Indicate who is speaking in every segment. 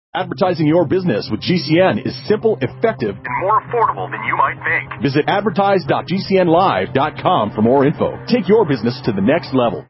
Speaker 1: Advertising your business with GCN is simple, effective, and more affordable than you might think. Visit advertise.gcnlive.com for more info. Take your business to the next level.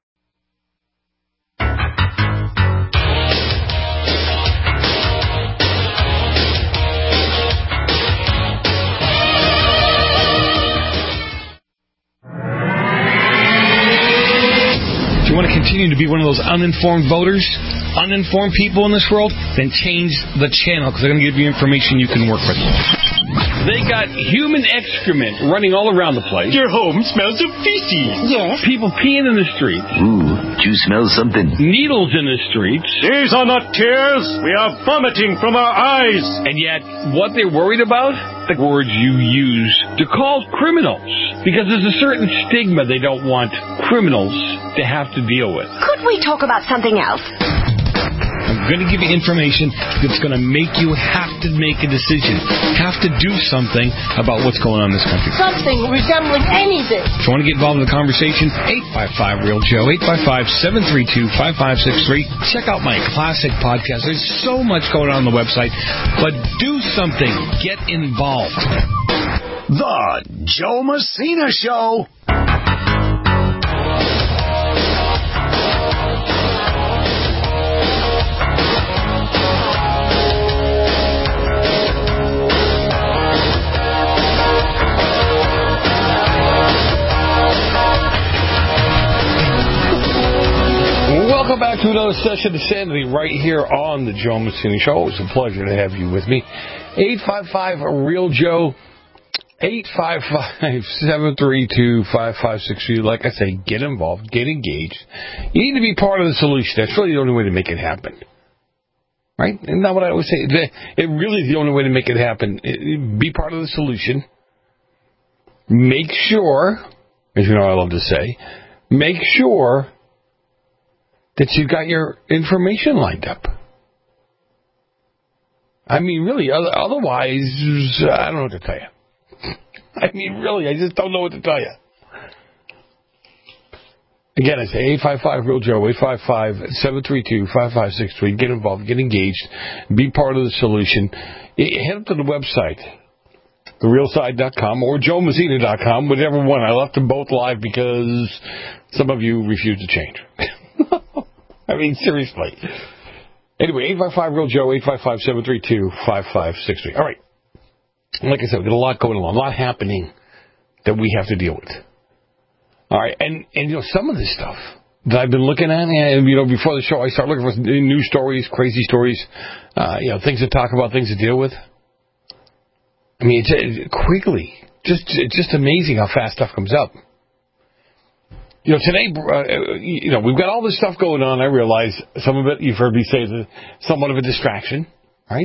Speaker 2: You want to continue to be one of those uninformed voters, uninformed people in this world, then change the channel because they're going to give you information you can work with. They got human excrement running all around the place.
Speaker 3: Your home smells of feces.
Speaker 4: Yes.
Speaker 2: People peeing in the streets.
Speaker 5: Ooh, do you smell something?
Speaker 2: Needles in the streets.
Speaker 3: These are not tears. We are vomiting from our eyes.
Speaker 2: And yet, what they're worried about? The words you use to call criminals. Because there's a certain stigma they don't want criminals to have to deal with.
Speaker 4: Could we talk about something else?
Speaker 2: I'm going to give you information that's going to make you have to make a decision, have to do something about what's going on in this country.
Speaker 4: Something resembling anything.
Speaker 2: If you want to get involved in the conversation, 855-REAL-JOE, 855-732-5563. Check out my classic podcast. There's so much going on the website, but do something. Get involved.
Speaker 6: The Joe Messina Show.
Speaker 2: Welcome back to another session of Sanity right here on the Joe Messina Show. It's a pleasure to have you with me. 855-REAL-JOE, 855-732-5563. Like I say, get involved, get engaged. You need to be part of the solution. That's really the only way to make it happen. Right? Isn't that what I always say? It really is the only way to make it happen. Be part of the solution. Make sure, as you know I love to say, make sure that you've got your information lined up. I mean, really, otherwise, I don't know what to tell you. I mean, really, I just don't know what to tell you. Again, I say 855-REAL-JOE, 855-732-5563. Get involved, get engaged, be part of the solution. Head up to the website, therealside.com or joemessina.com, whichever one. I left them both live because some of you refuse to change. I mean, seriously. Anyway, 855-REAL-JOE, 855-732-5563. All right. Like I said, we've got a lot going on, a lot happening that we have to deal with. All right. And you know, some of this stuff that I've been looking at, and, you know, before the show, I start looking for news stories, crazy stories, you know, things to talk about, things to deal with. I mean, it's quickly. It's just amazing how fast stuff comes up. You know, today, you know, we've got all this stuff going on. I realize some of it, you've heard me say, is somewhat of a distraction, right?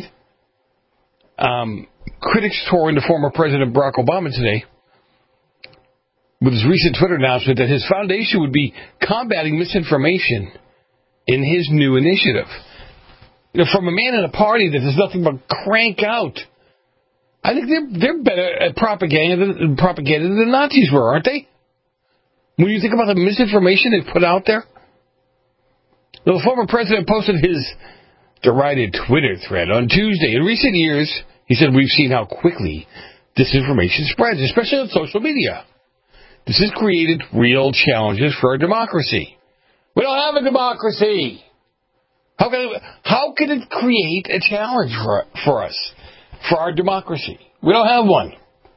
Speaker 2: Critics tore into former President Barack Obama today with his recent Twitter announcement that his foundation would be combating misinformation in his new initiative. You know, from a man in a party that does nothing but crank out. I think they're better at propaganda than the Nazis were, aren't they? When you think about the misinformation they put out there. The former president posted his derided Twitter thread on Tuesday. In recent years, he said, we've seen how quickly disinformation spreads, especially on social media. This has created real challenges for our democracy. We don't have a democracy. How can it create a challenge for us, for our democracy? We don't have one.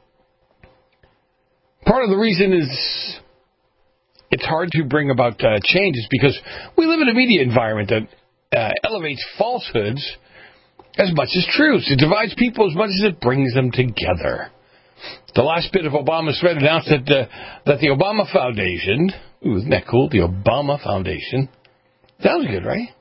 Speaker 2: Part of the reason is it's hard to bring about change is because we live in a media environment that elevates falsehoods as much as truths. It divides people as much as it brings them together. The last bit of Obama's thread announced that the Obama Foundation, ooh, isn't that cool? The Obama Foundation. Sounds good, right?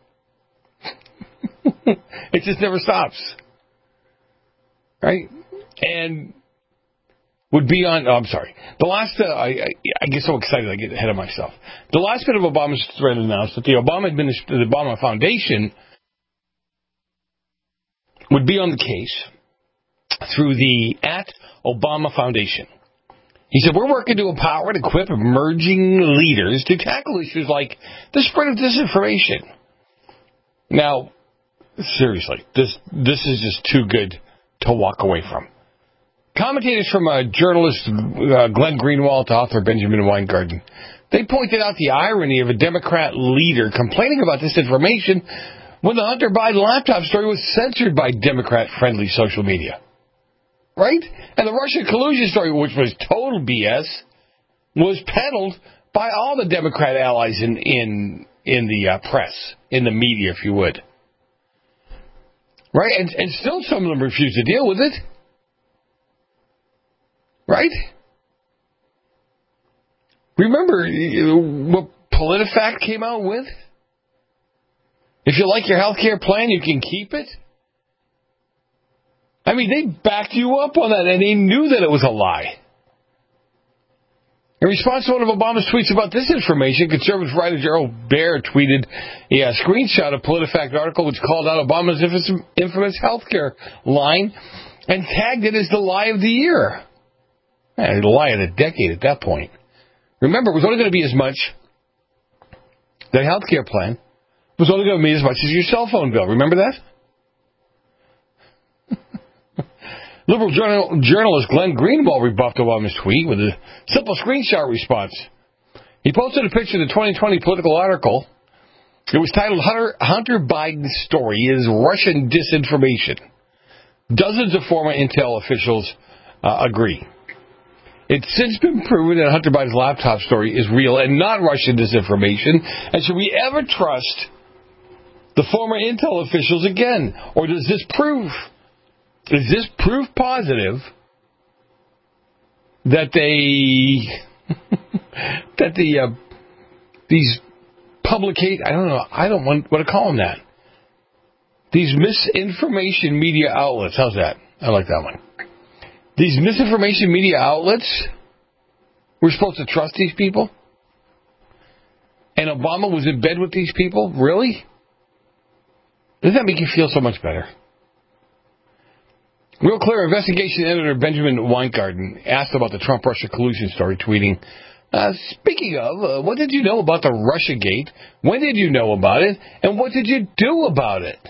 Speaker 2: It just never stops. Right? And would be on, I'm sorry. The last, I get so excited I get ahead of myself. The last bit of Obama's thread announced that the Obama Foundation would be on the case through the @Obama Foundation. He said, we're working to empower and equip emerging leaders to tackle issues like the spread of disinformation. Now, Seriously, this is just too good to walk away from. Commentators from journalist Glenn Greenwald to author Benjamin Weingarten, they pointed out the irony of a Democrat leader complaining about this information when the Hunter Biden laptop story was censored by Democrat-friendly social media. Right? And the Russian collusion story, which was total BS, was peddled by all the Democrat allies in the press, in the media, if you would. Right? And still some of them refuse to deal with it. Right? Remember what PolitiFact came out with? If you like your health care plan, you can keep it. I mean, they backed you up on that, and they knew that it was a lie. In response to one of Obama's tweets about this information, conservative writer Gerald Baer tweeted a screenshot of PolitiFact article which called out Obama's infamous health care line and tagged it as the lie of the year. The lie of the decade at that point. Remember, it was only going to be as much, the health care plan was only going to be as much as your cell phone bill. Remember that? Liberal journalist Glenn Greenwald rebuffed Obama's tweet with a simple screenshot response. He posted a picture of the 2020 Political article. It was titled, Hunter Biden's Story is Russian Disinformation. Dozens of former intel officials agree. It's since been proven that Hunter Biden's laptop story is real and not Russian disinformation. And should we ever trust the former intel officials again? Or is this proof positive that these publicate, I don't want to call them that. These misinformation media outlets, how's that? I like that one. These misinformation media outlets, we're supposed to trust these people? And Obama was in bed with these people? Really? Doesn't that make you feel so much better? Real Clear investigation editor Benjamin Weingarten asked about the Trump-Russia collusion story, tweeting, speaking of, what did you know about the Russiagate? When did you know about it? And what did you do about it?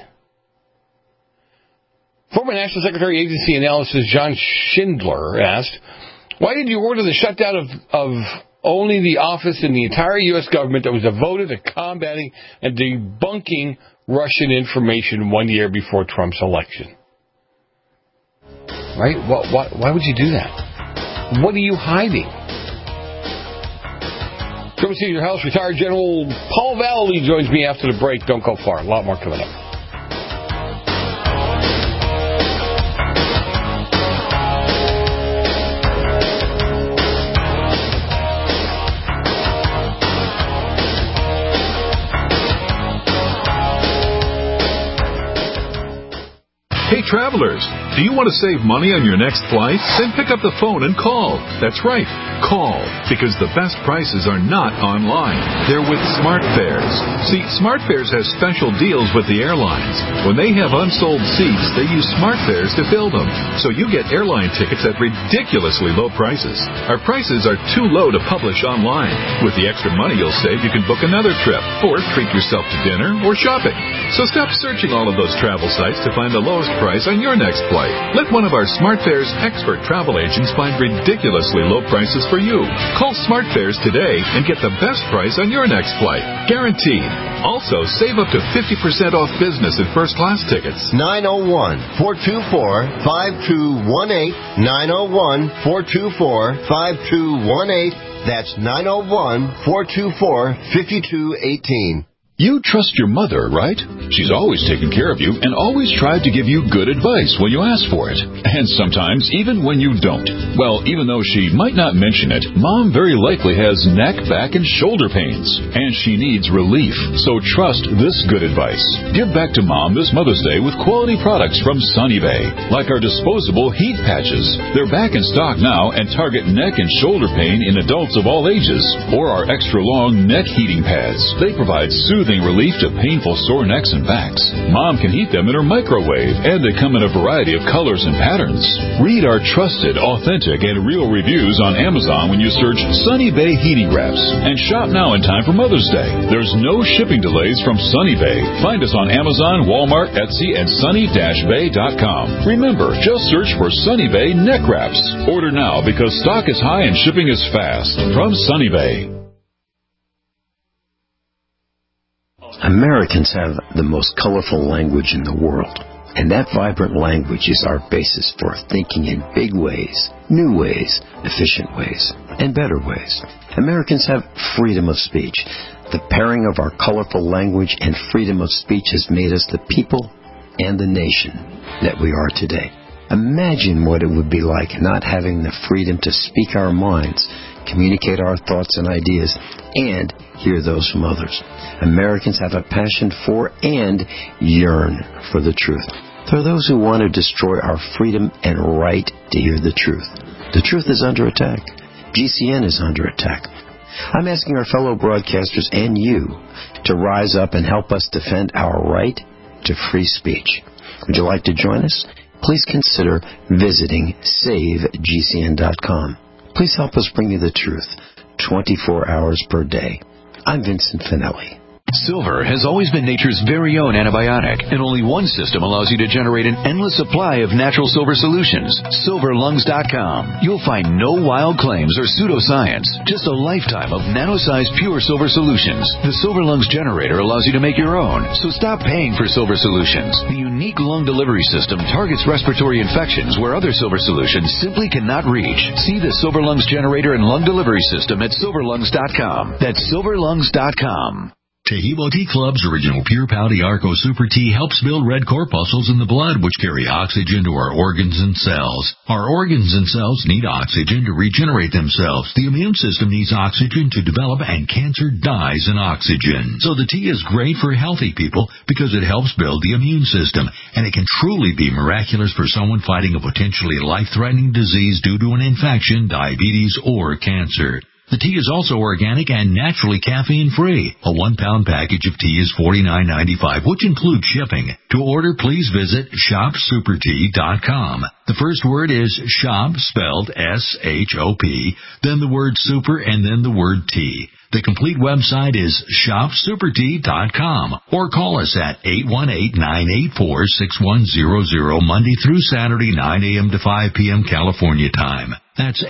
Speaker 2: Former National Secretary Agency Analysis John Schindler asked, why did you order the shutdown of only the office in the entire U.S. government that was devoted to combating and debunking Russian information 1 year before Trump's election? Right? Why would you do that? What are you hiding? Coming to your house, retired General Paul Vallely joins me after the break. Don't go far. A lot more coming up.
Speaker 7: Hey, travelers, do you want to save money on your next flight? Then pick up the phone and call. That's right, call, because the best prices are not online. They're with SmartFares. See, SmartFares has special deals with the airlines. When they have unsold seats, they use SmartFares to fill them. So you get airline tickets at ridiculously low prices. Our prices are too low to publish online. With the extra money you'll save, you can book another trip, or treat yourself to dinner or shopping. So stop searching all of those travel sites to find the lowest price on your next flight. Let one of our SmartFares expert travel agents find ridiculously low prices for you. Call SmartFares today and get the best price on your next flight. Guaranteed. Also, save up to 50% off business and first-class tickets.
Speaker 8: 901-424-5218. 901-424-5218. That's 901-424-5218.
Speaker 9: You trust your mother, right? She's always taken care of you and always tried to give you good advice when you ask for it. And sometimes even when you don't. Well, even though she might not mention it, Mom very likely has neck, back, and shoulder pains. And she needs relief. So trust this good advice. Give back to Mom this Mother's Day with quality products from Sunny Bay. Like our disposable heat patches. They're back in stock now and target neck and shoulder pain in adults of all ages. Or our extra long neck heating pads. They provide soothing soothing relief to painful sore necks and backs. Mom can heat them in her microwave, and they come in a variety of colors and patterns. Read our trusted, authentic, and real reviews on Amazon when you search Sunny Bay Heating Wraps. And shop now in time for Mother's Day. There's no shipping delays from Sunny Bay. Find us on Amazon, Walmart, Etsy, and sunny-bay.com. Remember, just search for Sunny Bay Neck Wraps. Order now because stock is high and shipping is fast. From Sunny Bay.
Speaker 10: Americans have the most colorful language in the world, and that vibrant language is our basis for thinking in big ways, new ways, efficient ways, and better ways. Americans have freedom of speech. The pairing of our colorful language and freedom of speech has made us the people and the nation that we are today. Imagine what it would be like not having the freedom to speak our minds, communicate our thoughts and ideas, and hear those from others. Americans have a passion for and yearn for the truth. There are those who want to destroy our freedom and right to hear the truth. The truth is under attack. GCN is under attack. I'm asking our fellow broadcasters and you to rise up and help us defend our right to free speech. Would you like to join us? Please consider visiting SaveGCN.com. Please help us bring you the truth 24 hours per day. I'm Vincent Finelli.
Speaker 5: Silver has always been nature's very own antibiotic, and only one system allows you to generate an endless supply of natural silver solutions. SilverLungs.com. You'll find no wild claims or pseudoscience, just a lifetime of nano-sized pure silver solutions. The Silver Lungs generator allows you to make your own, so stop paying for silver solutions. The unique lung delivery system targets respiratory infections where other silver solutions simply cannot reach. See the Silver Lungs generator and lung delivery system at SilverLungs.com. That's SilverLungs.com.
Speaker 11: Tehebo Tea Club's original Pure Pau Arco Super Tea helps build red corpuscles in the blood, which carry oxygen to our organs and cells. Our organs and cells need oxygen to regenerate themselves. The immune system needs oxygen to develop, and cancer dies in oxygen. So the tea is great for healthy people because it helps build the immune system, and it can truly be miraculous for someone fighting a potentially life-threatening disease due to an infection, diabetes, or cancer. The tea is also organic and naturally caffeine-free. A 1-pound package of tea is $49.95, which includes shipping. To order, please visit ShopSuperTea.com. The first word is shop, spelled S-H-O-P, then the word super, and then the word tea. The complete website is ShopSuperTea.com, or call us at 818-984-6100, Monday through Saturday, 9 a.m. to 5 p.m. California time. That's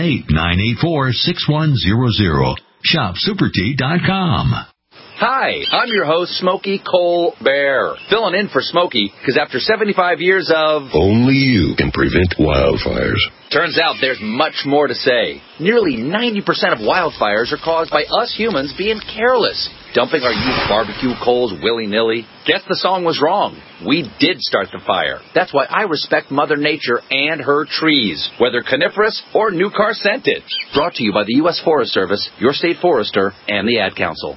Speaker 11: 818-984-6100. ShopSuperTea.com.
Speaker 12: Hi, I'm your host, Smokey Colbert, filling in for Smokey, because after 75 years of...
Speaker 13: Only you can prevent wildfires.
Speaker 12: Turns out there's much more to say. Nearly 90% of wildfires are caused by us humans being careless, dumping our used barbecue coals willy-nilly. Guess the song was wrong. We did start the fire. That's why I respect Mother Nature and her trees, whether coniferous or new car scented. Brought to you by the U.S. Forest Service, your state forester, and the Ad Council.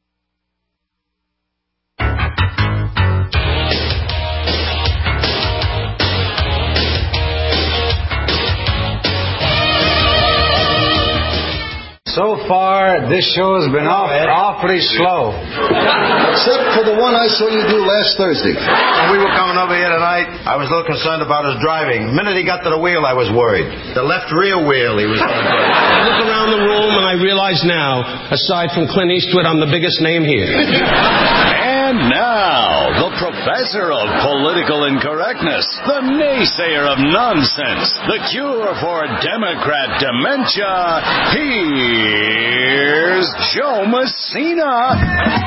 Speaker 14: So far, this show has been awfully slow.
Speaker 8: Except for the one I saw you do last Thursday.
Speaker 15: When we were coming over here tonight, I was a little concerned about his driving. The minute he got to the wheel, I was worried. The left rear wheel, he was going to do.
Speaker 16: I look around the room and I realize now, aside from Clint Eastwood, I'm the biggest name here.
Speaker 6: And now, the professor of political incorrectness, the naysayer of nonsense, the cure for Democrat dementia, here's Joe Messina.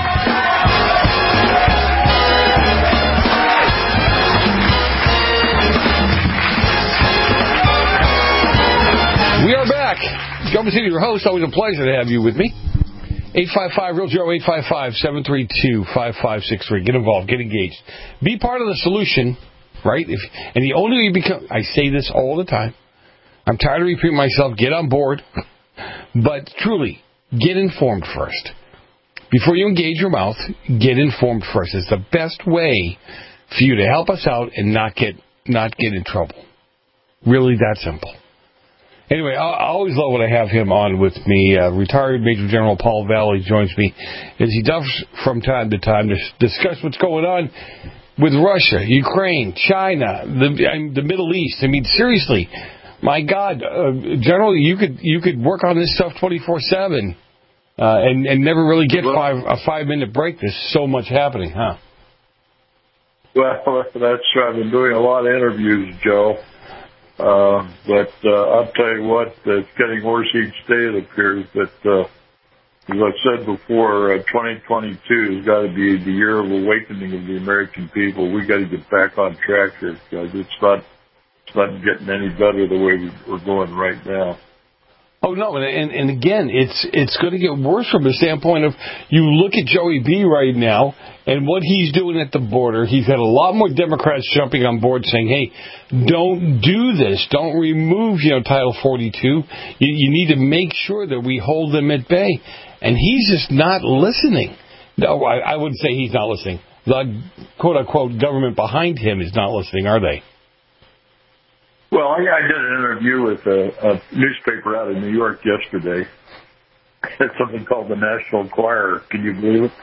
Speaker 2: We are back. Joe Messina, your host. Always a pleasure to have you with me. 855-REAL-JOE, 855-732-5563. Get involved. Get engaged. Be part of the solution, right? And the only way you become... I say this all the time. I'm tired of repeating myself. Get on board. But truly, get informed first. Before you engage your mouth, get informed first. It's the best way for you to help us out and not get in trouble. Really that simple. Anyway, I always love when I have him on with me. Retired Major General Paul Valley joins me as he does from time to time to discuss what's going on with Russia, Ukraine, China, the Middle East. I mean, seriously, my God, General, you could work on this stuff 24/7 and never really get a 5-minute break. There's so much happening, huh?
Speaker 17: Well, that's true. I've been doing a lot of interviews, Joe. But I'll tell you what, it's getting worse each day, it appears. But as I've said before, 2022 has got to be the year of awakening of the American people. We got to get back on track here, because it's not getting any better the way we're going right now.
Speaker 2: Oh, no, and again, it's going to get worse from the standpoint of, you look at Joey B. right now and what he's doing at the border. He's had a lot more Democrats jumping on board saying, hey, don't do this. Don't remove, Title 42. You need to make sure that we hold them at bay. And he's just not listening. No, I wouldn't say he's not listening. The quote-unquote government behind him is not listening, are they?
Speaker 17: Well, I did an interview with a newspaper out of New York yesterday. It's something called the National Enquirer. Can you believe it?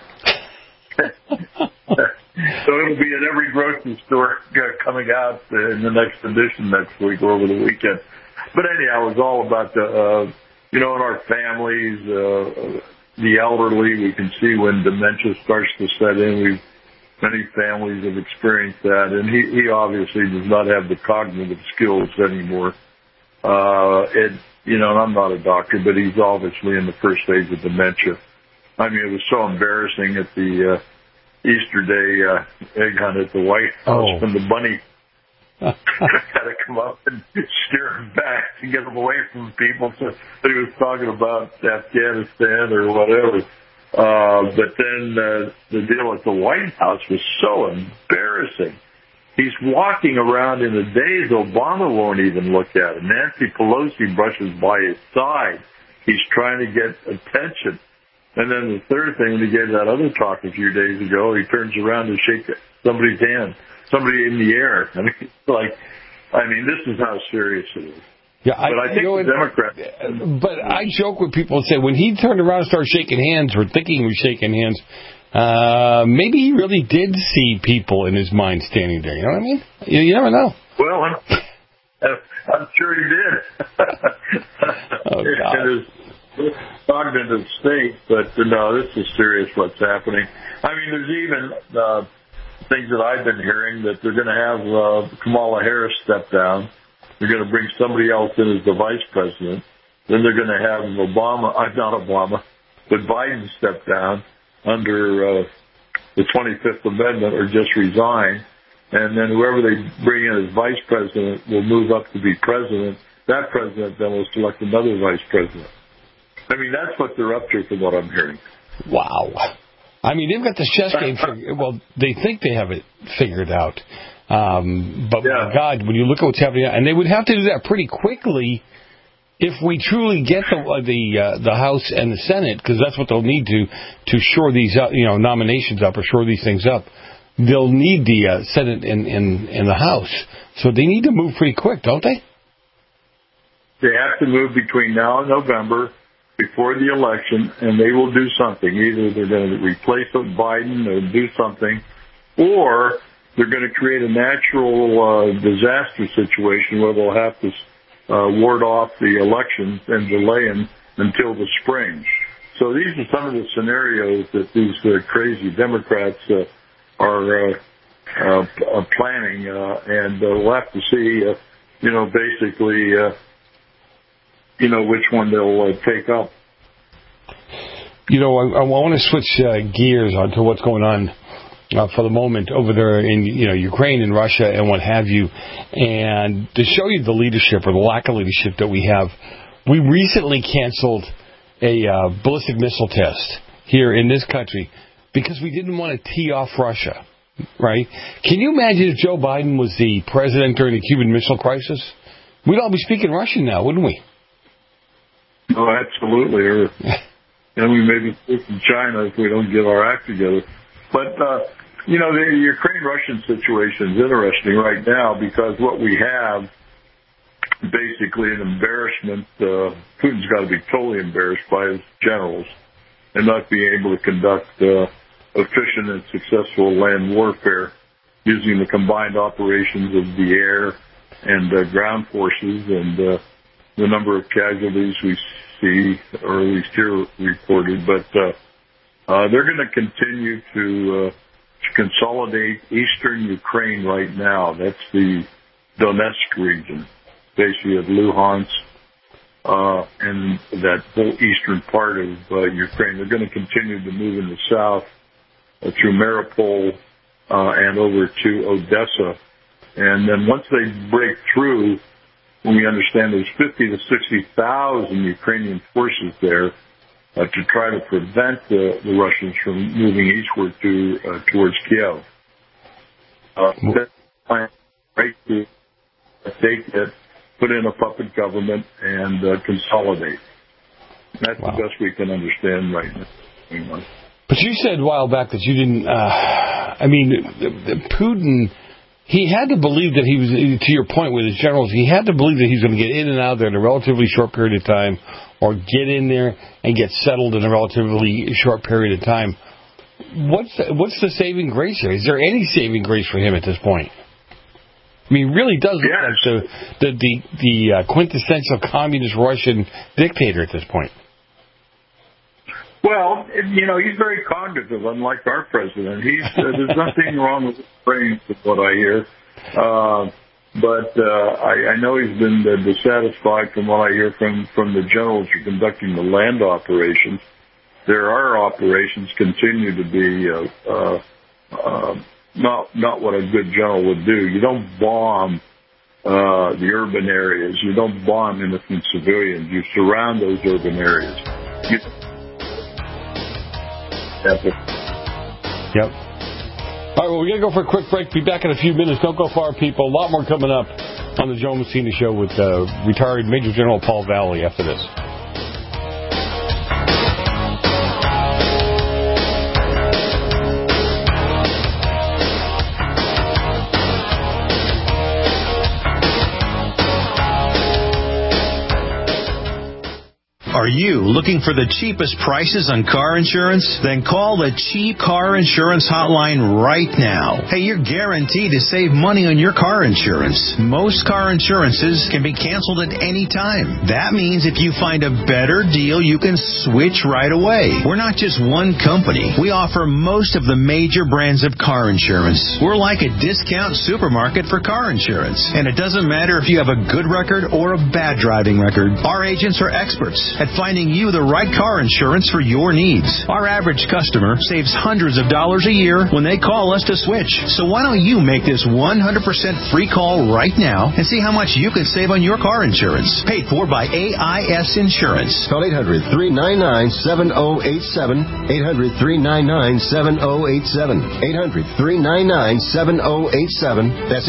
Speaker 17: So it'll be in every grocery store coming out in the next edition next week or over the weekend. But anyhow, it was all about in our families, the elderly. We can see when dementia starts to set in. Many families have experienced that, and he obviously does not have the cognitive skills anymore. And I'm not a doctor, but he's obviously in the first stage of dementia. I mean, it was so embarrassing at the Easter Day egg hunt at the White House when the bunny had to come up and steer him back to get him away from people. So he was talking about Afghanistan or whatever. But then the deal at the White House was so embarrassing. He's walking around in a daze. Obama won't even look at him. Nancy Pelosi brushes by his side. He's trying to get attention. And then the third thing, when he gave that other talk a few days ago, he turns around to shake somebody's hand, somebody in the air. I mean, this is how serious it is.
Speaker 2: Yeah,
Speaker 17: but I think the Democrats...
Speaker 2: But I joke with people and say, when he turned around and started shaking hands, or thinking he was shaking hands, maybe he really did see people in his mind standing there. You know what I mean? You never know.
Speaker 17: Well, I'm sure he did.
Speaker 2: Oh, God.
Speaker 17: In his cognitive state, but no, this is serious what's happening. I mean, there's even things that I've been hearing that they're going to have Kamala Harris step down. They're going to bring somebody else in as the vice president. Then they're going to have Biden step down under the 25th Amendment or just resign. And then whoever they bring in as vice president will move up to be president. That president then will select another vice president. I mean, that's what they're up to from what I'm hearing.
Speaker 2: Wow. I mean, they've got the chess game figured. Well, they think they have it figured out. But my God, when you look at what's happening, and they would have to do that pretty quickly if we truly get the House and the Senate, because that's what they'll need to shore these up, nominations up or shore these things up. They'll need the Senate and the House, so they need to move pretty quick, don't they?
Speaker 17: They have to move between now and November, before the election, and they will do something. Either they're going to replace Biden or do something, or they're going to create a natural disaster situation where they'll have to ward off the elections and delay them until the spring. So these are some of the scenarios that these crazy Democrats are planning, and we'll have to see, basically, which one they'll take up.
Speaker 2: I want to switch gears onto what's going on for the moment over there in Ukraine and Russia and what have you, and to show you the leadership or the lack of leadership that we have, we recently canceled a ballistic missile test here in this country because we didn't want to tee off Russia, right? Can you imagine if Joe Biden was the president during the Cuban Missile Crisis? We'd all be speaking Russian now, wouldn't we?
Speaker 17: Oh, absolutely. Or, we may be speaking China if we don't get our act together. But, the Ukraine-Russian situation is interesting right now because what we have basically an embarrassment. Putin's got to be totally embarrassed by his generals and not being able to conduct efficient and successful land warfare using the combined operations of the air and ground forces, and the number of casualties we see, or at least here reported. But they're going to continue to consolidate eastern Ukraine right now. That's the Donetsk region, basically of Luhansk, and that whole eastern part of Ukraine. They're going to continue to move in the south through Mariupol and over to Odessa. And then once they break through, we understand there's 50 to 60,000 Ukrainian forces there to try to prevent the Russians from moving eastward towards Kiev. That plan right to take it, put in a puppet government, and consolidate. That's the best we can understand right now.
Speaker 2: But you said a while back that you didn't. Putin. He had to believe that he was, to your point with his generals, he had to believe that he was going to get in and out there in a relatively short period of time, or get in there and get settled in a relatively short period of time. What's the saving grace here? Is there any saving grace for him at this point? I mean, he really does look like the quintessential communist Russian dictator at this point.
Speaker 17: Well, he's very cognitive, unlike our president. There's nothing wrong with his brain, from what I hear. But I know he's been dissatisfied from what I hear from the generals who are conducting the land operations. There are operations continue to be not what a good general would do. You don't bomb the urban areas. You don't bomb innocent civilians. You surround those urban areas. Yep. All
Speaker 2: right, well, we got to go for a quick break. Be back in a few minutes. Don't go far, people. A lot more coming up on the Joe Messina Show with retired Major General Paul Valley after this.
Speaker 18: Are you looking for the cheapest prices on car insurance? Then call the Cheap Car Insurance Hotline right now. Hey, you're guaranteed to save money on your car insurance. Most car insurances can be canceled at any time. That means if you find a better deal, you can switch right away. We're not just one company. We offer most of the major brands of car insurance. We're like a discount supermarket for car insurance. And it doesn't matter if you have a good record or a bad driving record. Our agents are experts at finding you the right car insurance for your needs. Our average customer saves hundreds of dollars a year when they call us to switch. So why don't you make this 100% free call right now and see how much you can save on your car insurance. Paid for by AIS Insurance.
Speaker 19: Call 800-399-7087. 800-399-7087. 800-399-7087. That's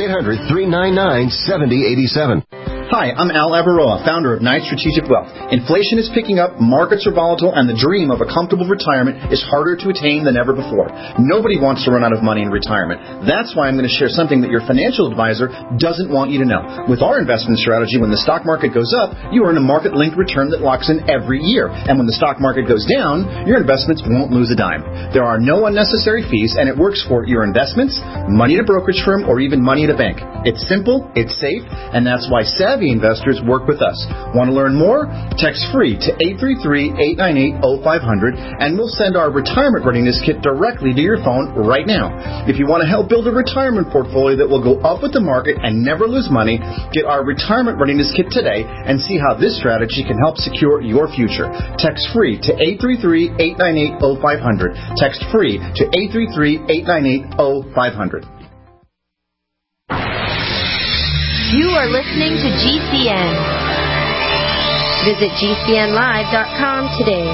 Speaker 19: 800-399-7087.
Speaker 20: Hi, I'm Al Avaroa, founder of Knight Strategic Wealth. Inflation is picking up, markets are volatile, and the dream of a comfortable retirement is harder to attain than ever before. Nobody wants to run out of money in retirement. That's why I'm going to share something that your financial advisor doesn't want you to know. With our investment strategy, when the stock market goes up, you earn a market-linked return that locks in every year. And when the stock market goes down, your investments won't lose a dime. There are no unnecessary fees, and it works for your investments, money at a brokerage firm, or even money at a bank. It's simple, it's safe, and that's why savvy investors work with us. Want to learn more? Text free to 833-898-0500 and we'll send our retirement readiness kit directly to your phone right now. If you want to help build a retirement portfolio that will go up with the market and never lose money, get our retirement readiness kit today and see how this strategy can help secure your future. Text free to 833-898-0500. Text free to 833-898-0500.
Speaker 21: You are listening to GCN. Visit GCNlive.com today.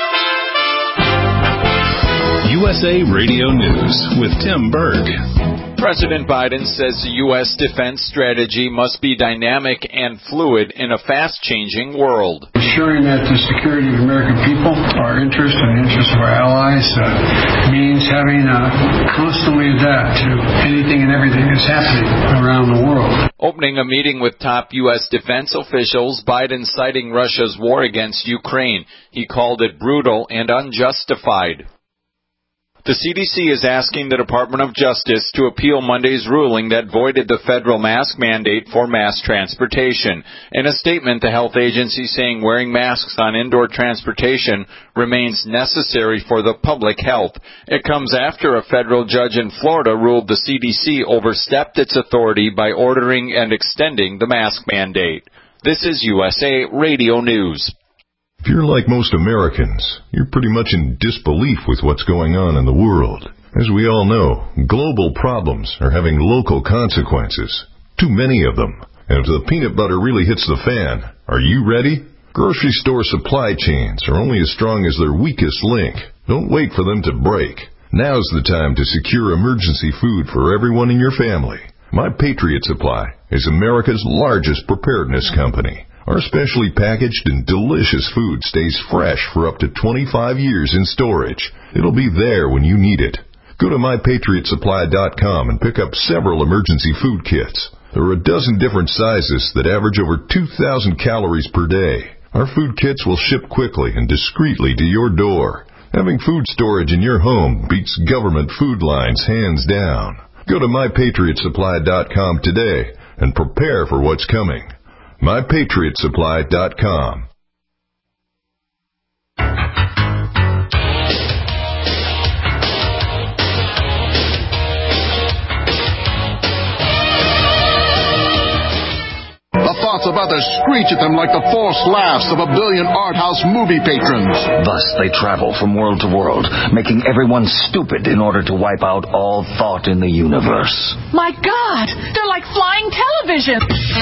Speaker 7: USA Radio News with Tim Berg.
Speaker 1: President Biden says the U.S. defense strategy must be dynamic and fluid in a fast-changing world.
Speaker 22: Ensuring that the security of the American people, our interests and the interests of our allies, means having constantly adapt to anything and everything that's happening around the world.
Speaker 1: Opening a meeting with top U.S. defense officials, Biden citing Russia's war against Ukraine. He called it brutal and unjustified. The CDC is asking the Department of Justice to appeal Monday's ruling that voided the federal mask mandate for mass transportation. In a statement, the health agency saying wearing masks on indoor transportation remains necessary for the public health. It comes after a federal judge in Florida ruled the CDC overstepped its authority by ordering and extending the mask mandate. This is USA Radio News.
Speaker 23: If you're like most Americans, you're pretty much in disbelief with what's going on in the world. As we all know, global problems are having local consequences. Too many of them. And if the peanut butter really hits the fan, are you ready? Grocery store supply chains are only as strong as their weakest link. Don't wait for them to break. Now's the time to secure emergency food for everyone in your family. My Patriot Supply is America's largest preparedness company. Our specially packaged and delicious food stays fresh for up to 25 years in storage. It'll be there when you need it. Go to MyPatriotSupply.com and pick up several emergency food kits. There are a dozen different sizes that average over 2,000 calories per day. Our food kits will ship quickly and discreetly to your door. Having food storage in your home beats government food lines hands down. Go to MyPatriotSupply.com today and prepare for what's coming. MyPatriotSupply.com.
Speaker 24: The thoughts of others screech at them like the forced laughs of a billion art house movie patrons.
Speaker 25: Thus they travel from world to world, making everyone stupid in order to wipe out all thought in the universe.
Speaker 26: My God! They're like flying television!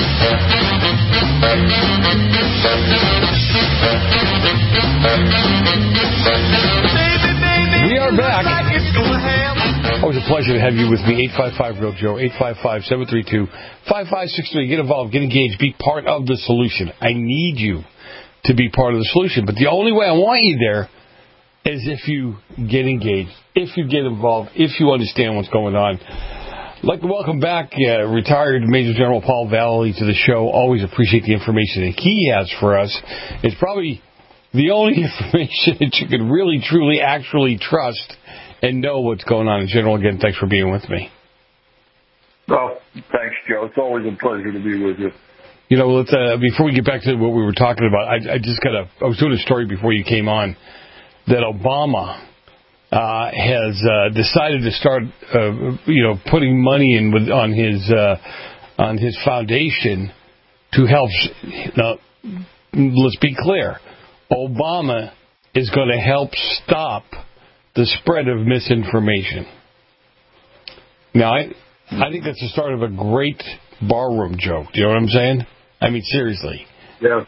Speaker 2: We are back. Always a pleasure to have you with me. 855-REAL-JOE, 855-732-5563. Get involved, get engaged, be part of the solution. I need you to be part of the solution. But the only way I want you there is if you get engaged, if you get involved, if you understand what's going on. I'd like to welcome back retired Major General Paul Vallely to the show. Always appreciate the information that he has for us. It's probably the only information that you can really, truly, actually trust and know what's going on in general. Again, thanks for being with me.
Speaker 17: Well, thanks, Joe. It's always a pleasure to be with you.
Speaker 2: You know, let's before we get back to what we were talking about, I was doing a story before you came on that Obama has decided to start, putting money in on his foundation to help. Now, let's be clear. Obama is going to help stop the spread of misinformation. Now, I think that's the start of a great barroom joke. Do you know what I'm saying? I mean, seriously.
Speaker 17: Yeah.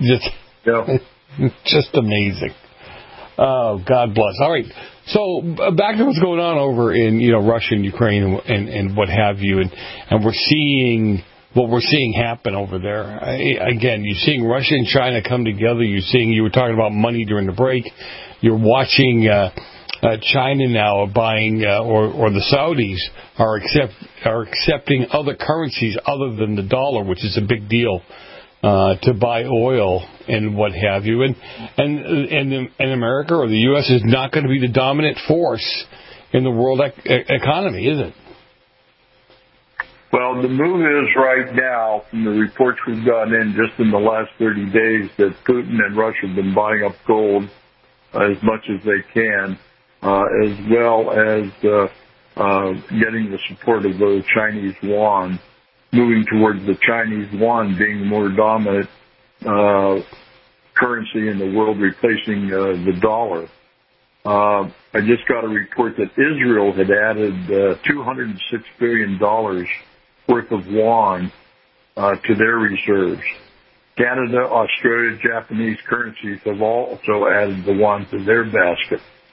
Speaker 2: Just amazing. Oh, God bless. All right. So back to what's going on over in Russia and Ukraine and what have you, and we're seeing what we're seeing happen over there. Again, you're seeing Russia and China come together. You were talking about money during the break. You're watching China now buying, or the Saudis are accepting other currencies other than the dollar, which is a big deal, to buy oil and what have you. And America or the U.S. is not going to be the dominant force in the world economy, is it?
Speaker 17: Well, the move is right now, from the reports we've gotten in just in the last 30 days, that Putin and Russia have been buying up gold as much as they can, as well as getting the support of the Chinese yuan, moving towards the Chinese yuan being the more dominant currency in the world, replacing the dollar. I just got a report that Israel had added $206 billion worth of yuan to their reserves. Canada, Australia, Japanese currencies have also added the yuan to their basket.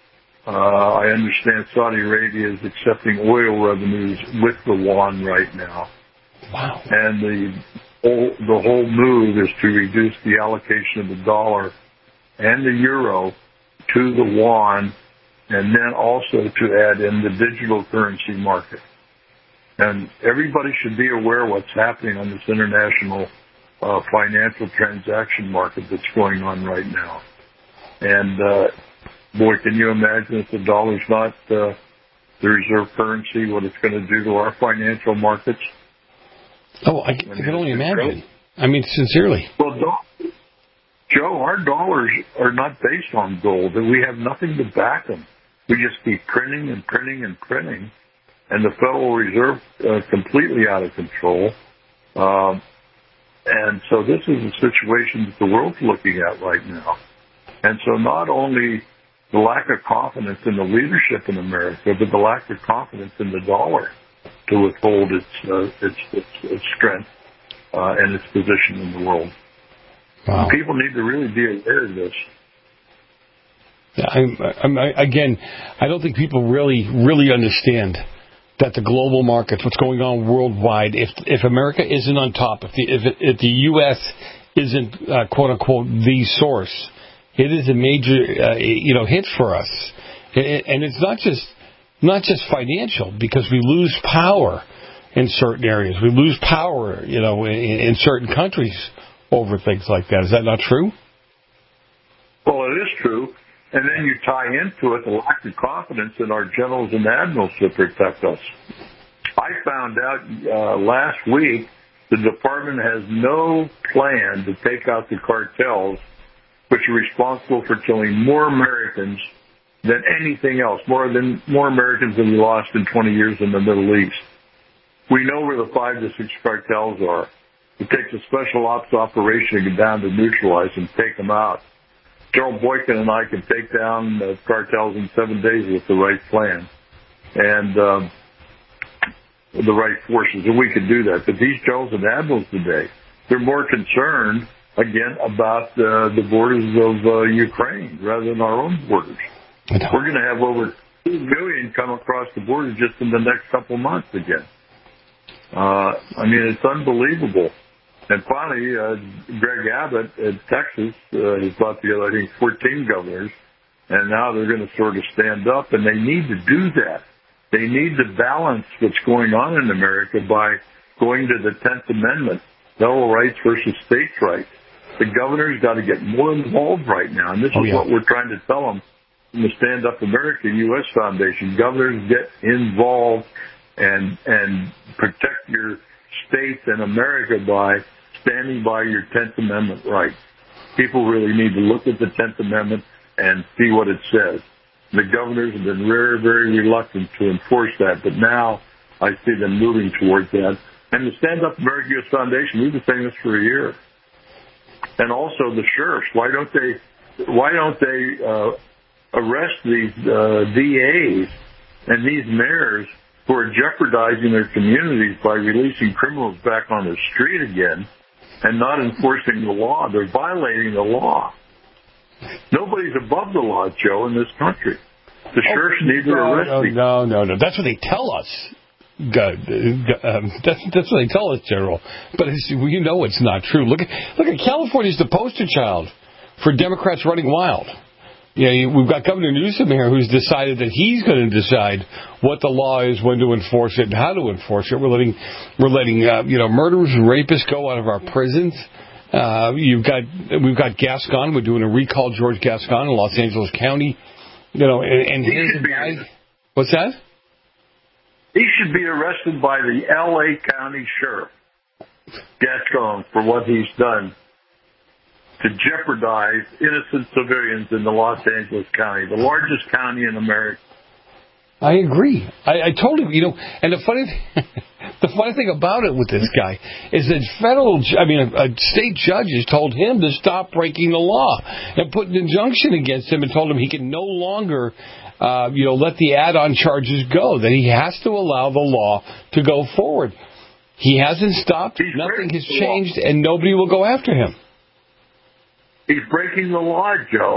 Speaker 17: I understand Saudi Arabia is accepting oil revenues with the yuan right now.
Speaker 2: Wow.
Speaker 17: And the whole move is to reduce the allocation of the dollar and the euro to the yuan, and then also to add in the digital currency market. And everybody should be aware of what's happening on this international financial transaction market that's going on right now. And, boy, can you imagine if the dollar's not the reserve currency, what it's going to do to our financial markets?
Speaker 2: Oh, I can only imagine. I mean, sincerely.
Speaker 17: Well, Joe, our dollars are not based on gold. We have nothing to back them. We just keep printing and printing and printing. And the Federal Reserve completely out of control. And so this is a situation that the world's looking at right now. And so not only the lack of confidence in the leadership in America, but the lack of confidence in the dollar to withhold its strength and its position in the world.
Speaker 2: Wow.
Speaker 17: People need to really be aware of this.
Speaker 2: Again, I don't think people really understand that the global markets, what's going on worldwide, if America isn't on top, if the U.S. isn't quote unquote the source, it is a major hit for us, and it's not just financial, because we lose power in certain areas. We lose power, in certain countries over things like that. Is that not true?
Speaker 17: Well, it is true. And then you tie into it the lack of confidence in our generals and admirals to protect us. I found out last week the department has no plan to take out the cartels, which are responsible for killing more Americans than anything else, more Americans than we lost in 20 years in the Middle East. We know where the 5 to 6 cartels are. It takes a special ops operation to get down to neutralize and take them out. General Boykin and I can take down cartels in 7 days with the right plan and the right forces, and we can do that. But these generals and admirals today, they're more concerned, again, about the borders of Ukraine rather than our own borders. We're going to have over 2 million come across the border just in the next couple months again. It's unbelievable. And finally, Greg Abbott in Texas has brought together, I think, 14 governors, and now they're going to sort of stand up, and they need to do that. They need to balance what's going on in America by going to the 10th Amendment, federal rights versus states' rights. The governors got to get more involved right now, and this is what we're trying to tell them from the Stand Up America U.S. Foundation. Governors, get involved and protect your states and America by standing by your 10th Amendment rights. People really need to look at the 10th Amendment and see what it says. The governors have been very, very reluctant to enforce that, but now I see them moving towards that. And the Stand Up America U.S. Foundation, we've been saying this for a year. And also the sheriffs, why don't they arrest these DAs and these mayors who are jeopardizing their communities by releasing criminals back on the street again and not enforcing the law? They're violating the law. Nobody's above the law, Joe, in this country. The sheriffs need to arrest these.
Speaker 2: No. That's what they tell us. That's what they tell us, General. But you know it's not true. Look at California's the poster child for Democrats running wild. We've got Governor Newsom here who's decided that he's going to decide what the law is, when to enforce it, and how to enforce it. We're letting murderers and rapists go out of our prisons. We've got Gascon. We're doing a recall George Gascon in Los Angeles County. And here's the guy. What's that?
Speaker 17: He should be arrested by the L.A. County Sheriff, Gascon, for what he's done to jeopardize innocent civilians in the Los Angeles County, the largest county in America.
Speaker 2: I agree. I told him, and the funny thing about it with this guy is that a state judges told him to stop breaking the law and put an injunction against him and told him he can no longer let the add-on charges go, that he has to allow the law to go forward. He hasn't stopped, nothing has changed, and nobody will go after him.
Speaker 17: He's breaking the law, Joe.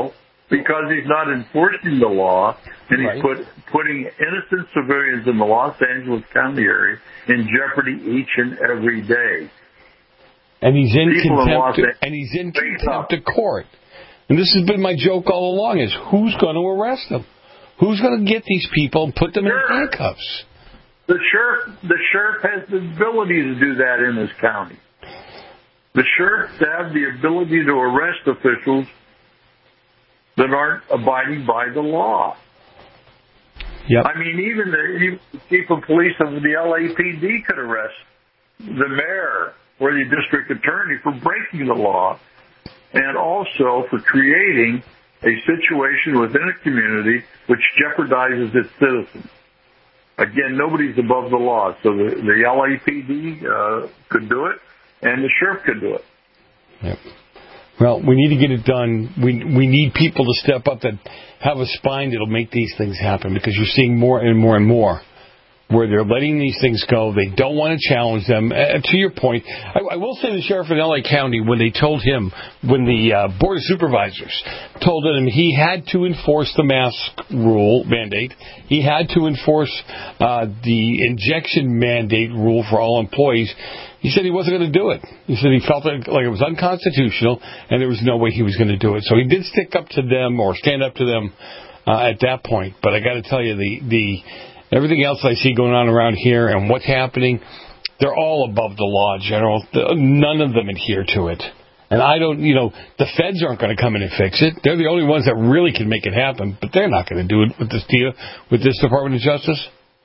Speaker 17: because he's not enforcing the law, and he's putting innocent civilians in the Los Angeles County area in jeopardy each and every day.
Speaker 2: And he's in contempt of court. And this has been my joke all along: is who's going to arrest them? Who's going to get these people and put them in handcuffs?
Speaker 17: The sheriff has the ability to do that in his county. The sheriff has the ability to arrest officials that aren't abiding by the law.
Speaker 2: Yep.
Speaker 17: I mean, even the chief of police of the LAPD could arrest the mayor or the district attorney for breaking the law, and also for creating a situation within a community which jeopardizes its citizens. Again, nobody's above the law, so the LAPD could do it, and the sheriff could do it.
Speaker 2: Yep. Well, we need to get it done. We need people to step up that have a spine that'll make these things happen, because you're seeing more and more and more where they're letting these things go. They don't want to challenge them. To your point, I will say the sheriff in L.A. County, when they told him, when the Board of Supervisors told him he had to enforce the mask mandate, he had to enforce the injection mandate rule for all employees, he said he wasn't going to do it. He said he felt like it was unconstitutional, and there was no way he was going to do it. So he did stick up to them, or stand up to them at that point. But I got to tell you, the everything else I see going on around here and what's happening, they're all above the law, General. None of them adhere to it. And I don't, the feds aren't going to come in and fix it. They're the only ones that really can make it happen, but they're not going to do it with this deal, with this Department of Justice.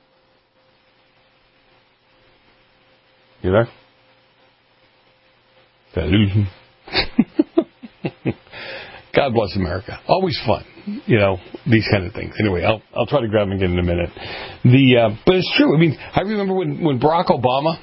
Speaker 2: You there? Illusion. God bless America. Always fun, these kind of things. Anyway, I'll try to grab him again in a minute. But it's true. I mean, I remember when Barack Obama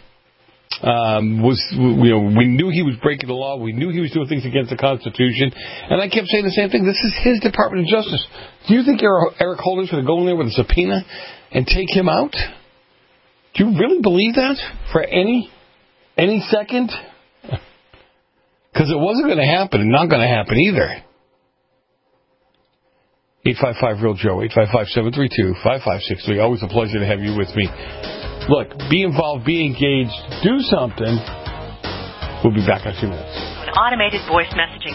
Speaker 2: we knew he was breaking the law. We knew he was doing things against the Constitution. And I kept saying the same thing. This is his Department of Justice. Do you think Eric Holder's going to go in there with a subpoena and take him out? Do you really believe that for any second? Because it wasn't going to happen and not going to happen either. 855-REAL-JOE, 855-732-5563. Always a pleasure to have you with me. Look, be involved, be engaged, do something. We'll be back in a few minutes.
Speaker 3: Automated voice messaging.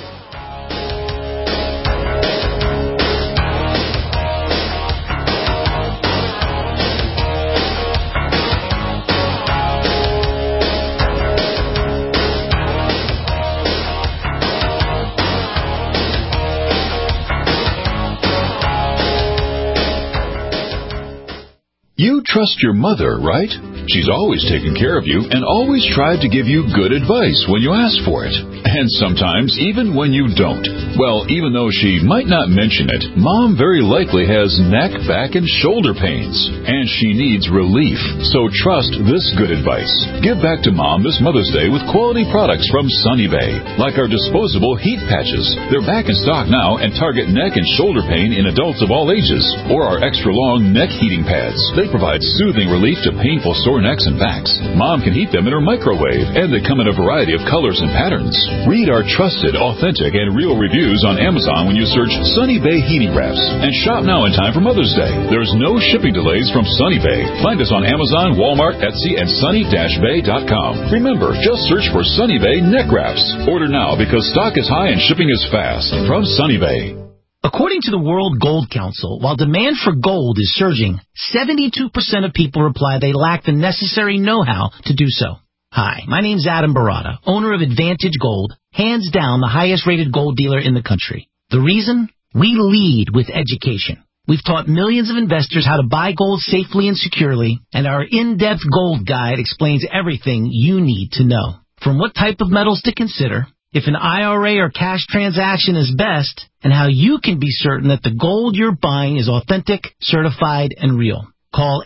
Speaker 7: You trust your mother, right? She's always taken care of you and always tried to give you good advice when you ask for it. And sometimes even when you don't. Well, even though she might not mention it, Mom very likely has neck, back, and shoulder pains. And she needs relief. So trust this good advice. Give back to Mom this Mother's Day with quality products from Sunny Bay. Like our disposable heat patches. They're back in stock now and target neck and shoulder pain in adults of all ages. Or our extra long neck heating pads. They provide soothing relief to painful sore necks and backs. Mom can heat them in her microwave, and they come in a variety of colors and patterns. Read our trusted, authentic, and real reviews on Amazon when you search Sunny Bay Heating Wraps. And shop now in time for Mother's Day. There's no shipping delays from Sunny Bay. Find us on Amazon, Walmart, Etsy, and sunny-bay.com. Remember, just search for Sunny Bay Neck Wraps. Order now because stock is high and shipping is fast. From Sunny Bay.
Speaker 4: According to the World Gold Council, while demand for gold is surging, 72% of people reply they lack the necessary know-how to do so. Hi, my name's Adam Barata, owner of Advantage Gold, hands down the highest-rated gold dealer in the country. The reason? We lead with education. We've taught millions of investors how to buy gold safely and securely, and our in-depth gold guide explains everything you need to know. From what type of metals to consider, if an IRA or cash transaction is best, and how you can be certain that the gold you're buying is authentic, certified, and real. Call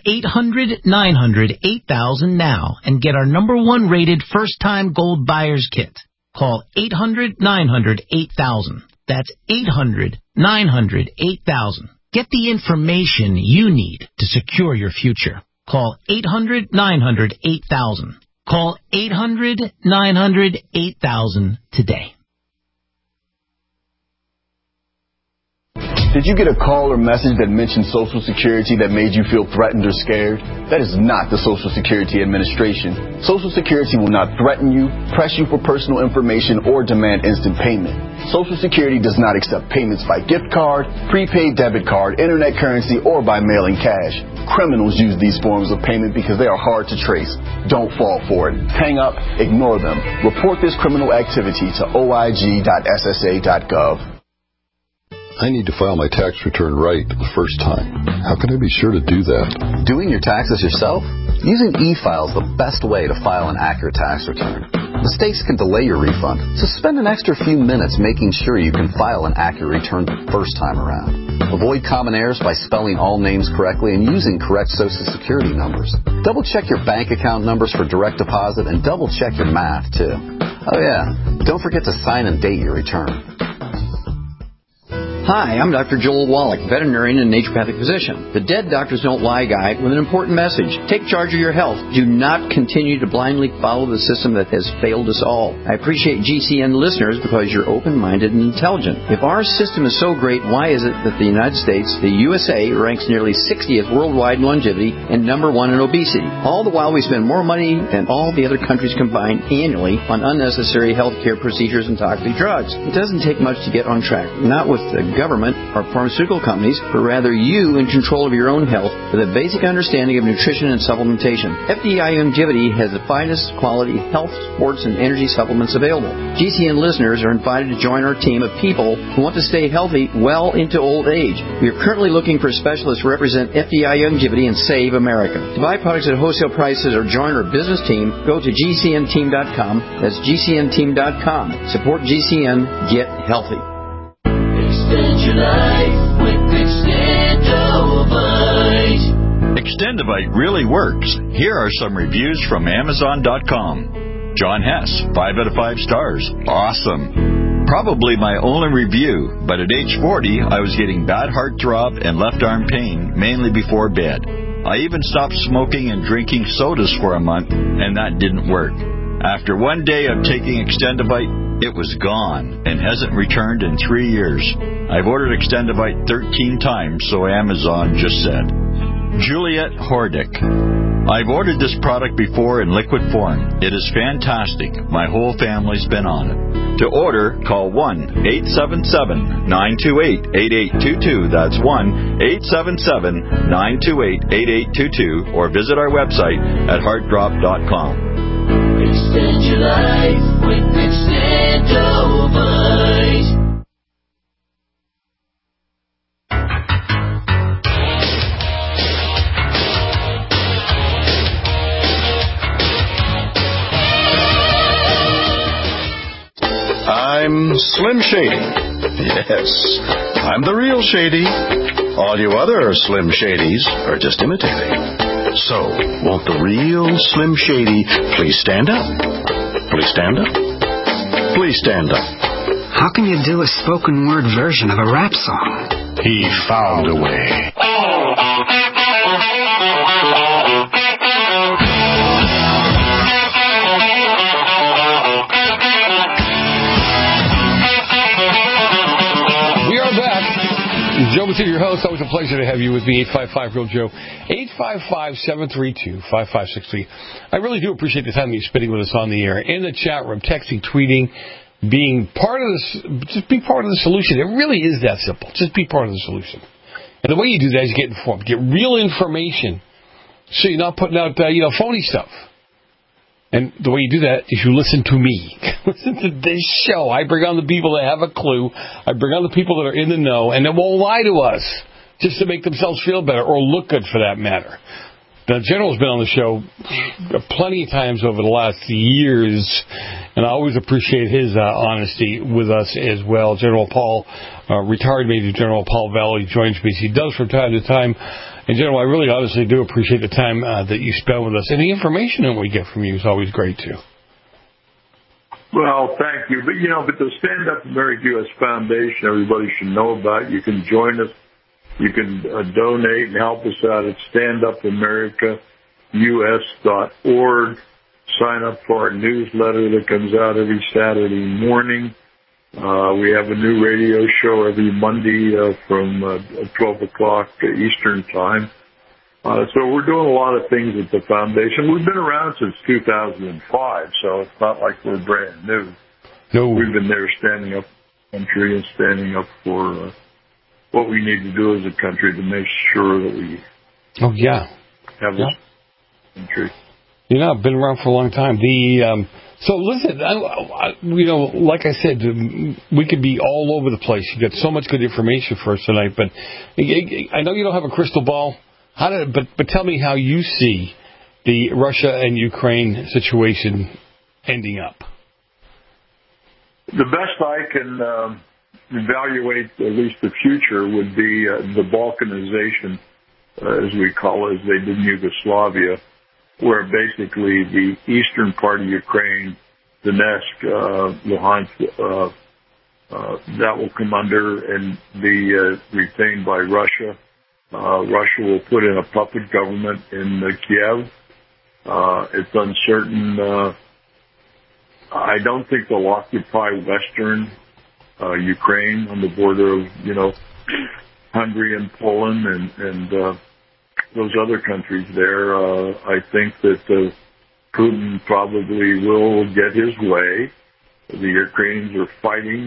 Speaker 4: 800-900-8000 now and get our #1 rated first-time gold buyer's kit. Call 800-900-8000. That's 800-900-8000. Get the information you need to secure your future. Call 800-900-8000. Call 800-900-8000 today.
Speaker 5: Did you get a call or message that mentioned Social Security that made you feel threatened or scared? That is not the Social Security Administration. Social Security will not threaten you, press you for personal information, or demand instant payment. Social Security does not accept payments by gift card, prepaid debit card, internet currency, or by mailing cash. Criminals use these forms of payment because they are hard to trace. Don't fall for it. Hang up, ignore them. Report this criminal activity to oig.ssa.gov.
Speaker 24: I need to file my tax return right the first time. How can I be sure to do that?
Speaker 9: Doing your taxes yourself? Using e-file is the best way to file an accurate tax return. Mistakes can delay your refund, so spend an extra few minutes making sure you can file an accurate return the first time around. Avoid common errors by spelling all names correctly and using correct Social Security numbers. Double-check your bank account numbers for direct deposit and double-check your math, too. Oh, yeah, don't forget to sign and date your return.
Speaker 10: Hi, I'm Dr. Joel Wallach, veterinarian and naturopathic physician. The Dead Doctors Don't Lie guide with an important message. Take charge of your health. Do not continue to blindly follow the system that has failed us all. I appreciate GCN listeners because you're open-minded and intelligent. If our system is so great, why is it that the United States, the USA, ranks nearly 60th worldwide in longevity and number 1 in obesity? All the while we spend more money than all the other countries combined annually on unnecessary health care procedures and toxic drugs. It doesn't take much to get on track. Not with the government or pharmaceutical companies, but rather you in control of your own health with a basic understanding of nutrition and supplementation. FDI Longevity has the finest quality health, sports, and energy supplements available. GCN listeners are invited to join our team of people who want to stay healthy well into old age. We are currently looking for specialists to represent FDI Longevity and Save America. To buy products at wholesale prices or join our business team, go to GCNteam.com. That's GCNteam.com. Support GCN. Get healthy.
Speaker 11: Extend your life with Extendovite.
Speaker 12: Extendovite really works. Here are some reviews from Amazon.com. John Hess, 5 out of 5 stars. Awesome. Probably my only review, but at age 40, I was getting bad heart throb and left arm pain, mainly before bed. I even stopped smoking and drinking sodas for a month, and that didn't work. After one day of taking Extendovite, it was gone and hasn't returned in 3 years. I've ordered Extendovite 13 times, so Amazon just said. Juliet Hordick. I've ordered this product before in liquid form. It is fantastic. My whole family's been on it. To order, call 1-877-928-8822. That's 1-877-928-8822. Or visit our website at heartdrop.com.
Speaker 11: Extend your life with Extendovite.
Speaker 13: I'm Slim Shady. Yes, I'm the real Shady. All you other Slim Shadys are just imitating. So, won't the real Slim Shady please stand up? Please stand up? Please stand up.
Speaker 27: How can you do a spoken word version of a rap song?
Speaker 13: He found a way.
Speaker 2: Joe Mathieu, your host. Always a pleasure to have you with me. 855-REAL-JOE. 855-732-5563. I really do appreciate the time you're spending with us on the air, in the chat room, texting, tweeting, being part of this. Just be part of the solution. It really is that simple. Just be part of the solution. And the way you do that is get informed. Get real information so you're not putting out, phony stuff. And the way you do that is you listen to me. Listen to this show. I bring on the people that have a clue. I bring on the people that are in the know and that won't lie to us just to make themselves feel better or look good for that matter. The General's been on the show plenty of times over the last years, and I always appreciate his honesty with us as well. General Paul, retired Major General Paul Valley joins me. He does from time to time. And, General, I really honestly do appreciate the time that you spend with us. And the information that we get from you is always great, too.
Speaker 17: Well, thank you. But the Stand Up America U.S. Foundation, everybody should know about. You can join us. You can donate and help us out at standupamericaus.org. Sign up for our newsletter that comes out every Saturday morning. We have a new radio show every Monday from 12 o'clock Eastern Time. So we're doing a lot of things at the foundation. We've been around since 2005, so it's not like we're brand new.
Speaker 2: No.
Speaker 17: We've been there standing up for the country and standing up for what we need to do as a country to make sure that we have this country.
Speaker 2: I've been around for a long time. So listen, like I said, we could be all over the place. You got so much good information for us tonight, but I know you don't have a crystal ball. But tell me how you see the Russia and Ukraine situation ending up.
Speaker 17: The best I can evaluate, at least the future, would be the Balkanization, as we call it, as they did in Yugoslavia, where basically the eastern part of Ukraine, Donetsk, Luhansk, that will come under and be retained by Russia. Russia will put in a puppet government in Kiev. It's uncertain. I don't think they'll occupy western Ukraine on the border of, Hungary and Poland and those other countries there. I think that Putin probably will get his way. The Ukrainians are fighting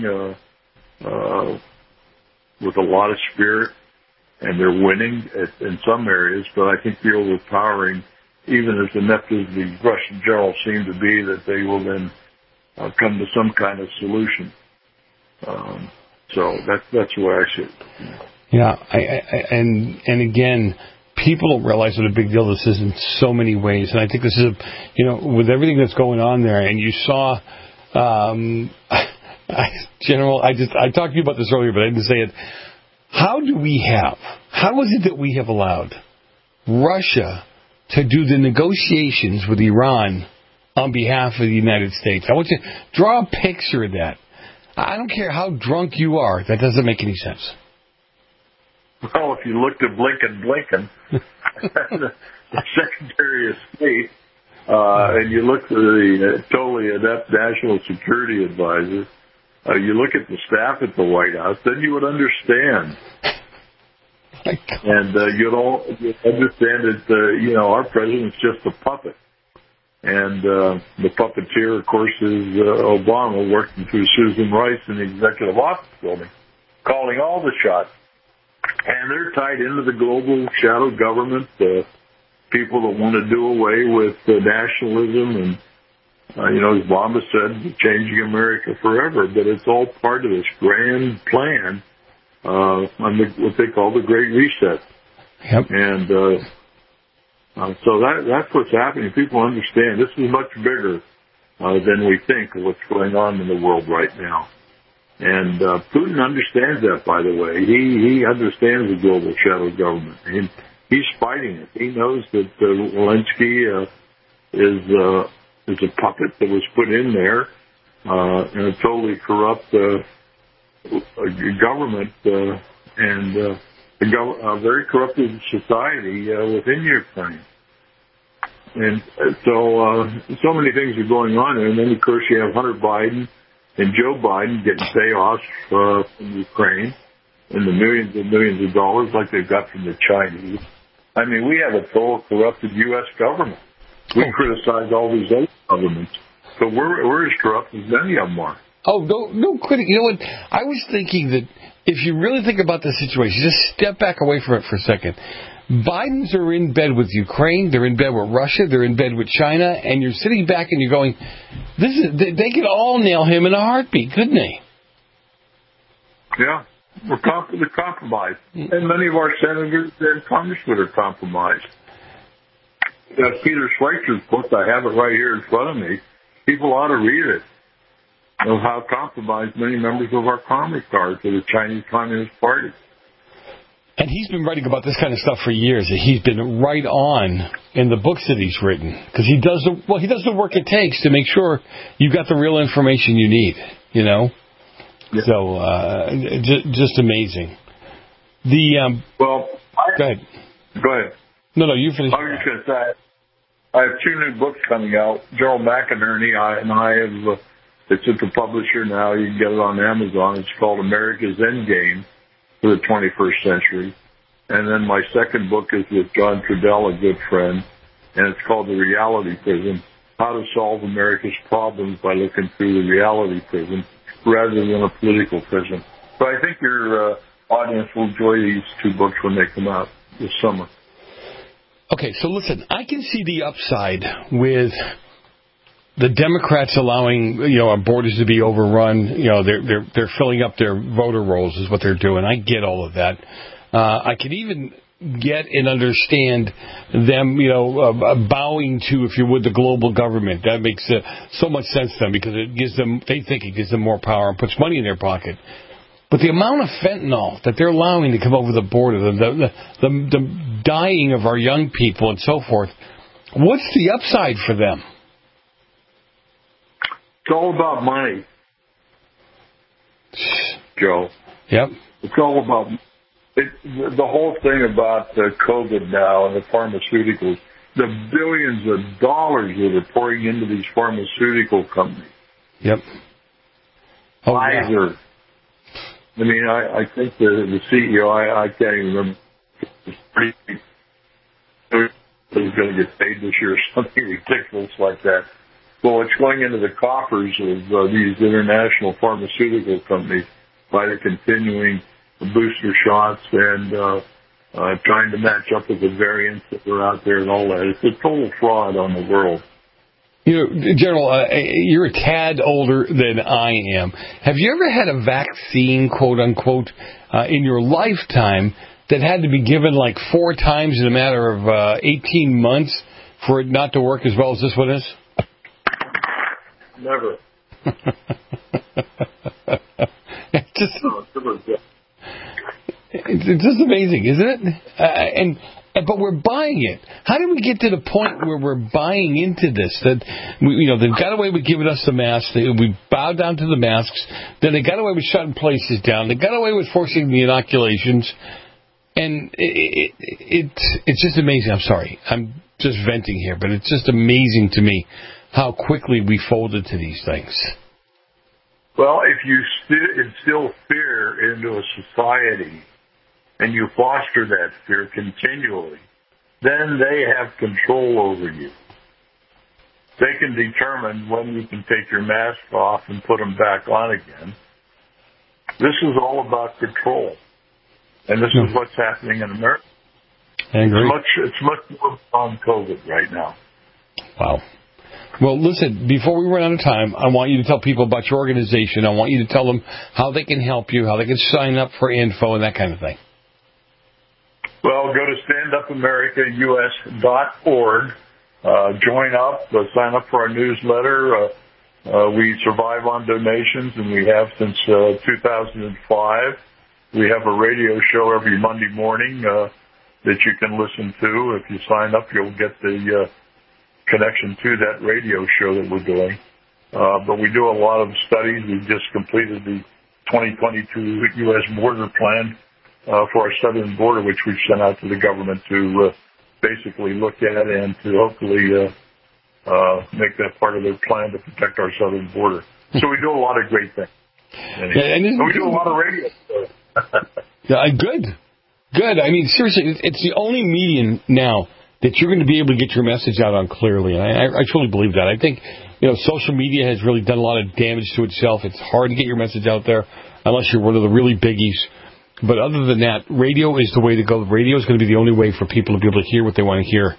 Speaker 17: with a lot of spirit, and they're winning in some areas, but I think they're overpowering, even as inept as the Russian generals seem to be, that they will then come to some kind of solution. So that's the way I see it.
Speaker 2: Yeah, and again, people don't realize what a big deal this is in so many ways, and I think this is, with everything that's going on there, and you saw, General, I talked to you about this earlier, but I didn't say it. How is it that we have allowed Russia to do the negotiations with Iran on behalf of the United States? I want you to draw a picture of that. I don't care how drunk you are. That doesn't make any sense.
Speaker 17: Well, if you looked at Blinken, the Secretary of State, and you look at the totally inept National Security Advisor, you look at the staff at the White House, then you would understand. And you'd understand that, our president's just a puppet. And the puppeteer, of course, is Obama, working through Susan Rice in the Executive Office Building, calling all the shots. And they're tied into the global shadow government, people that want to do away with nationalism and, as Obama said, changing America forever. But it's all part of this grand plan on what they call the Great Reset.
Speaker 2: Yep.
Speaker 17: And so that's what's happening. People understand this is much bigger than we think of what's going on in the world right now. And Putin understands that, by the way. He understands the global shadow government. And he's fighting it. He knows that Zelensky is a puppet that was put in there in a totally corrupt government and a very corrupted society within Ukraine. And so many things are going on. And then, of course, you have Hunter Biden and Joe Biden getting payoffs from Ukraine in the millions of dollars like they've got from the Chinese. I mean, we have a total corrupted U.S. government. We criticize all these other governments, but we're as corrupt as any of them are.
Speaker 2: Oh, no kidding. You know what? I was thinking that if you really think about the situation, just step back away from it for a second. Bidens are in bed with Ukraine, they're in bed with Russia, they're in bed with China, and you're sitting back and you're going, they could all nail him in a heartbeat, couldn't they?
Speaker 17: Yeah, we're compromised. And many of our senators and congressmen are compromised. Peter Schweitzer's book, I have it right here in front of me. People ought to read it, of how compromised many members of our Congress are to the Chinese Communist Party.
Speaker 2: And he's been writing about this kind of stuff for years. He's been right on in the books that he's written, because he does the work it takes to make sure you've got the real information you need. Yeah. So just amazing.
Speaker 17: Go
Speaker 2: ahead.
Speaker 17: Go ahead.
Speaker 2: No, you finish.
Speaker 17: I was just going to say, I have two new books coming out. Gerald McInerney and I have It's at the publisher now. You can get it on Amazon. It's called America's Endgame for the 21st Century. And then my second book is with John Trudell, a good friend, and it's called The Reality Prism, How to Solve America's Problems by Looking Through the Reality Prism rather than a political prism. So I think your audience will enjoy these two books when they come out this summer.
Speaker 2: Okay, so listen, I can see the upside with the Democrats allowing, our borders to be overrun. They're filling up their voter rolls is what they're doing. I get all of that. I can even get and understand them, bowing to, if you would, the global government. That makes so much sense to them because they think it gives them more power and puts money in their pocket. But the amount of fentanyl that they're allowing to come over the border, the dying of our young people and so forth, what's the upside for them?
Speaker 17: It's all about money, Joe.
Speaker 2: Yep.
Speaker 17: It's all about the whole thing about COVID now and the pharmaceuticals, the billions of dollars that are pouring into these pharmaceutical companies.
Speaker 2: Yep.
Speaker 17: Pfizer. I mean, I think the CEO, I can't even remember, is going to get paid this year or something ridiculous like that. Well, it's going into the coffers of these international pharmaceutical companies by the continuing booster shots and trying to match up with the variants that are out there and all that. It's a total fraud on the world.
Speaker 2: General, you're a tad older than I am. Have you ever had a vaccine, quote unquote, in your lifetime that had to be given like 4 times in a matter of 18 months for it not to work as well as this one is?
Speaker 17: Never.
Speaker 2: It's just amazing, isn't it? But we're buying it. How did we get to the point where we're buying into this? That they've got away with giving us the masks. We bowed down to the masks. Then they got away with shutting places down. They got away with forcing the inoculations. And it's just amazing. I'm sorry. I'm just venting here, but it's just amazing to me how quickly we folded to these things.
Speaker 17: Well, if you instill fear into a society and you foster that fear continually, then they have control over you. They can determine when you can take your mask off and put them back on again. This is all about control. And this is what's happening in America.
Speaker 2: I agree.
Speaker 17: It's much more on COVID right now.
Speaker 2: Wow. Well, listen, before we run out of time, I want you to tell people about your organization. I want you to tell them how they can help you, how they can sign up for info and that kind of thing.
Speaker 17: Well, go to standupamericaus.org. Join up, sign up for our newsletter. We survive on donations, and we have since 2005. We have a radio show every Monday morning that you can listen to. If you sign up, you'll get the connection to that radio show that we're doing. But we do a lot of studies. We've just completed the 2022 U.S. border plan for our southern border, which we've sent out to the government to basically look at and to hopefully make that part of their plan to protect our southern border. So we do a lot of great things. And we do a lot of radio shows.
Speaker 2: Yeah, good. I mean, seriously, it's the only medium now that you're going to be able to get your message out on clearly. And I truly believe that. I think, social media has really done a lot of damage to itself. It's hard to get your message out there unless you're one of the really biggies. But other than that, radio is the way to go. Radio is going to be the only way for people to be able to hear what they want to hear.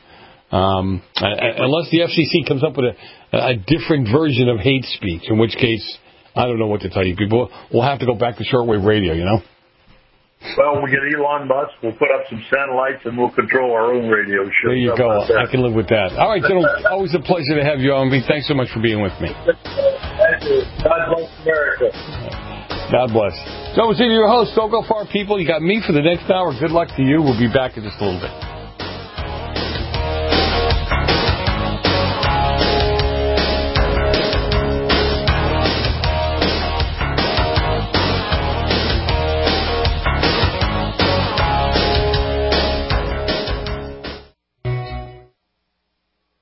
Speaker 2: Unless the FCC comes up with a different version of hate speech, in which case, I don't know what to tell you. People will have to go back to shortwave radio,
Speaker 17: Well, we'll get Elon Musk, we'll put up some satellites, and we'll control our own radio show.
Speaker 2: There you go. I can live with that. All right, gentlemen, always a pleasure to have you on. Thanks so much for being with me.
Speaker 17: Thank you. God bless America.
Speaker 2: God bless. So, I was your host. Don't go far, people. You got me for the next hour. Good luck to you. We'll be back in just a little bit.